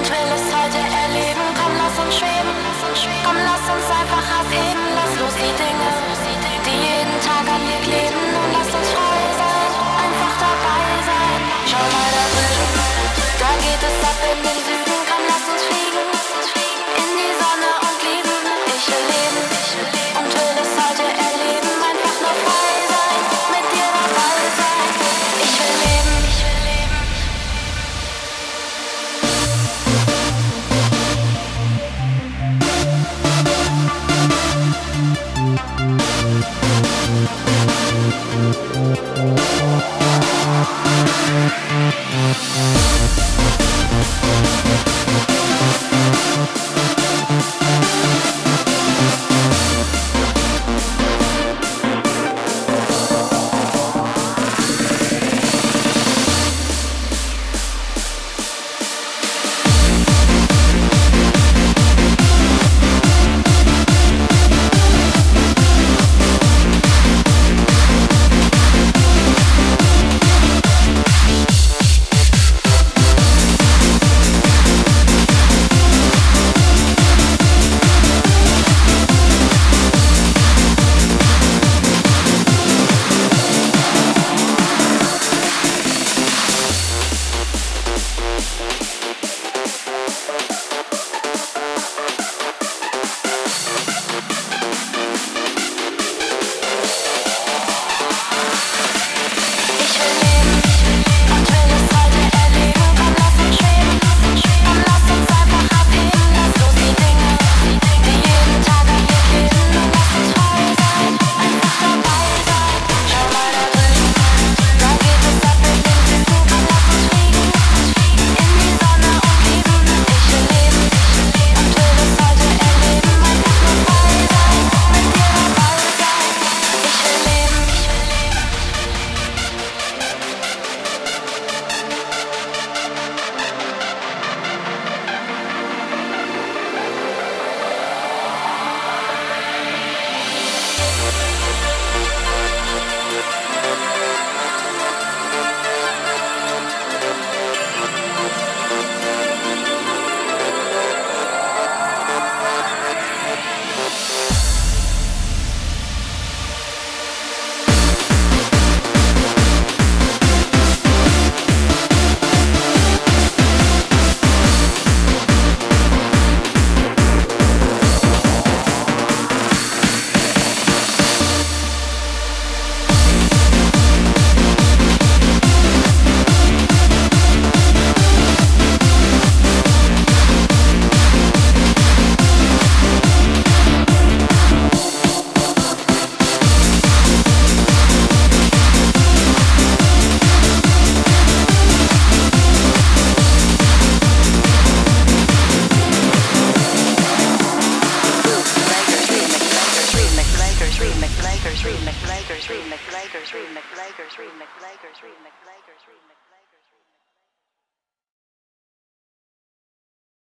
und will es heute erleben. Komm, lass uns schweben, komm, lass uns einfach abheben. Lass los die Dinge, die jeden Tag an dir kleben. Und lass uns frei sein, einfach dabei sein. Schau mal da drüben, da geht es ab in den Süden. Komm, lass uns fliegen, in die Sonne und lieben. Ich will leben und will es heute erleben. Einfach nur frei sein, mit dir dabei sein. Ich will leben, ich will leben. Lakers remix, Lakers remix, Lakers remix, Lakers remix, Lakers remix, Lakers remix.